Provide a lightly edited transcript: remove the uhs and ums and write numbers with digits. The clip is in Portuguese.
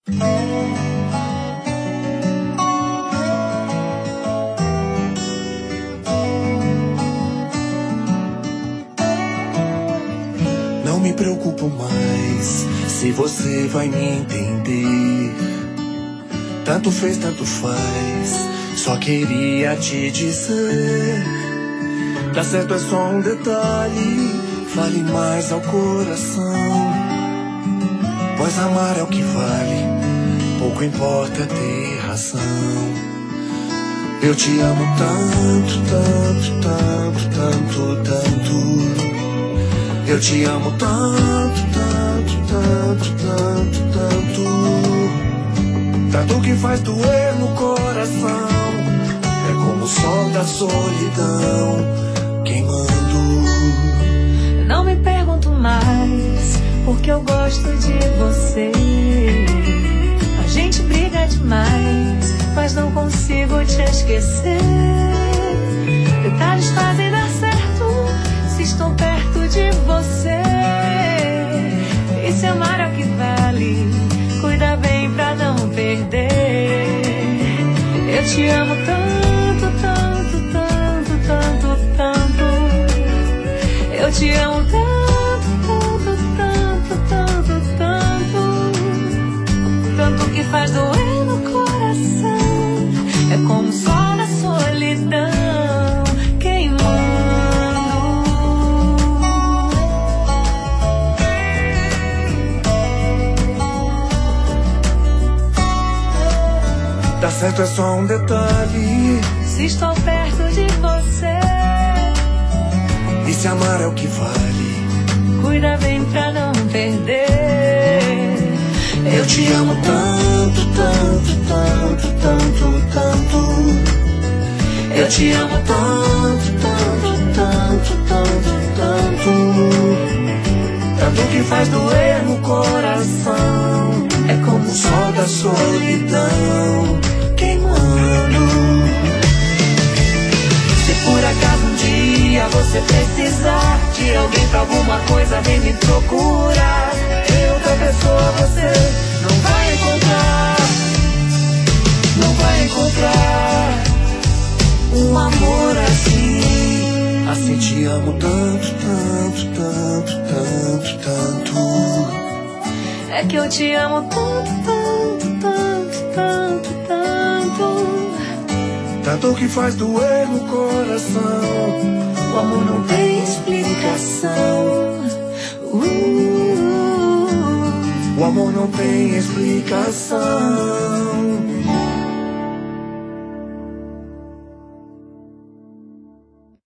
Não me preocupo mais se você vai me entender. Tanto fez, tanto faz, só queria te dizer. Tá certo, é só um detalhe, fale mais ao coração. Pois amar é o que vale, pouco importa ter razão. Eu te amo tanto, tanto, tanto, tanto, tanto. Eu te amo tanto, tanto, tanto, tanto, tanto. Tanto que faz doer no coração. É como o sol da solidão queimando. Não me pergunto mais, porque eu gosto de você. A gente briga demais, mas não consigo te esquecer. Detalhes fazem dar certo se estou perto de você. E se amar é o que vale, cuida bem pra não perder. Eu te amo tanto, tanto, tanto, tanto, tanto. Eu te amo tanto, tanto, tanto, tanto, tanto. Tanto que faz doer no coração. É como o sol da solidão queimando. Tá certo, é só um detalhe, se estou perto de você. E se amar é o que vale, cuida bem pra não perder. Eu te amo tanto, tanto, tanto, tanto, tanto. Eu te amo tanto, tanto, tanto, tanto, tanto. Tanto que faz doer no coração. É como o sol da solidão queimando. Se por acaso um dia você precisar de alguém pra alguma coisa, vem me procurar. Outra pessoa você não vai encontrar. Não vai encontrar um amor assim. Assim te amo tanto, tanto, tanto, tanto, tanto. É que eu te amo tanto, tanto, tanto, tanto, tanto. Tanto que faz doer no coração. O amor não tem explicação. O amor não tem explicação.